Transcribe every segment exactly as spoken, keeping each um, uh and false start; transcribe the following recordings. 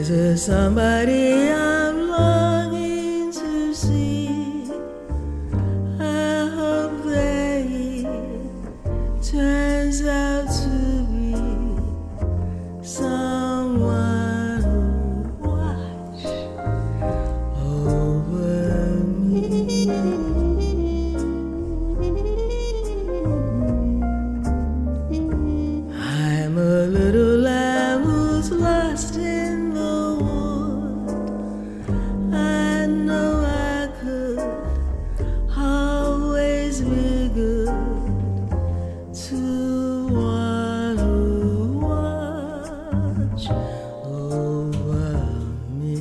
There's a somebody I'm longing to see. I hope that he turns out to be someone who watch over me. I'm a little lamb who's lost in the wood. I know I could always be good to one who watch over me.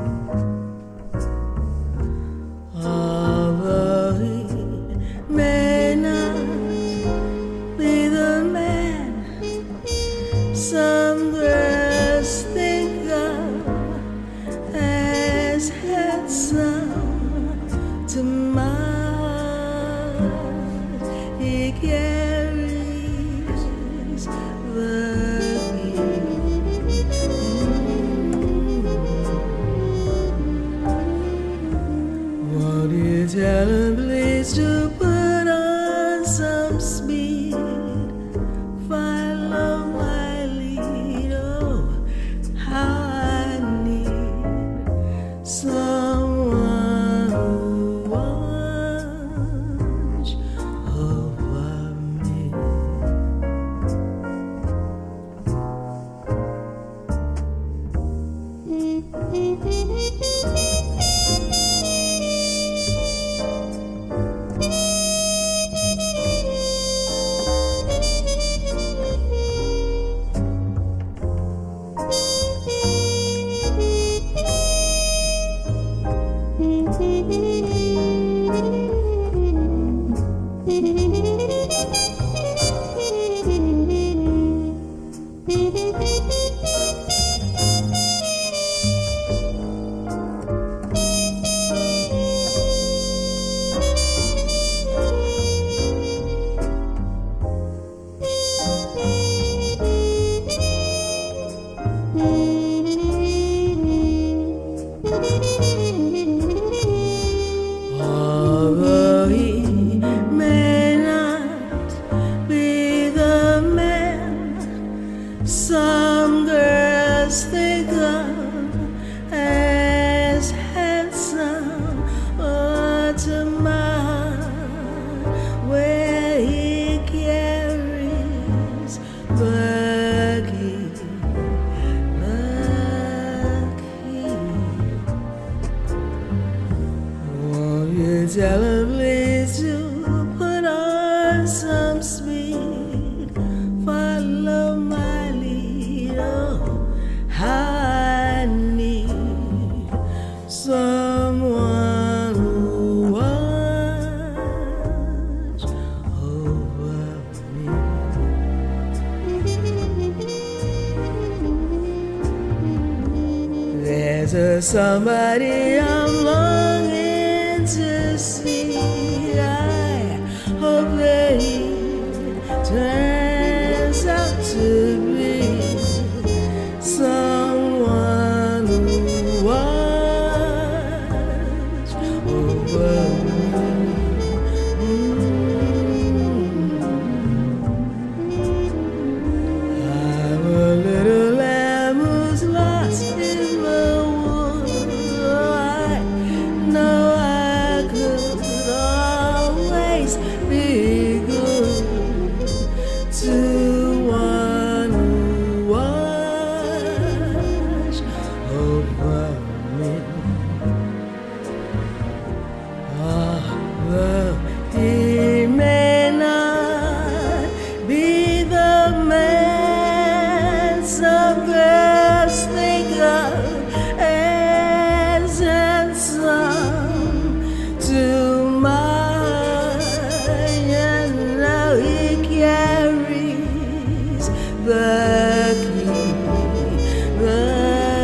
Although he may not be the man some girls think of as handsome, to mine he carries the key. Won't you tell him please to put on some speed? Follow my lead. Oh, how I need someone who watch over me. Although he may not be the man some girls think of as handsome, or to mine where he carries the key, the key. Won't you tell him please to put on some speed? Follow my lead. Oh, how I need someone who watch over me. There's a somebody I'm longing to see. I hope that he turns out to be someone who watch over me. I'm a little lamb who's lost in the wood. I know I could always be good to one who watch over me. Although he may not be the man some girls think of as handsome, to mine, you know he carries the key,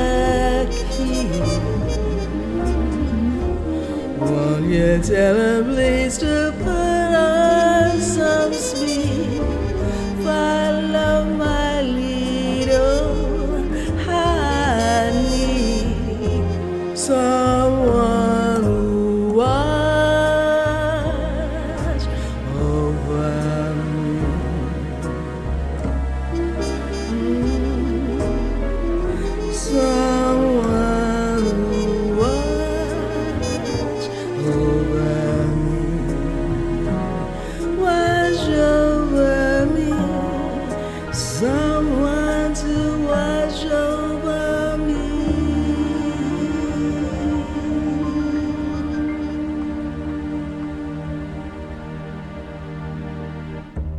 the key. Won't you tell him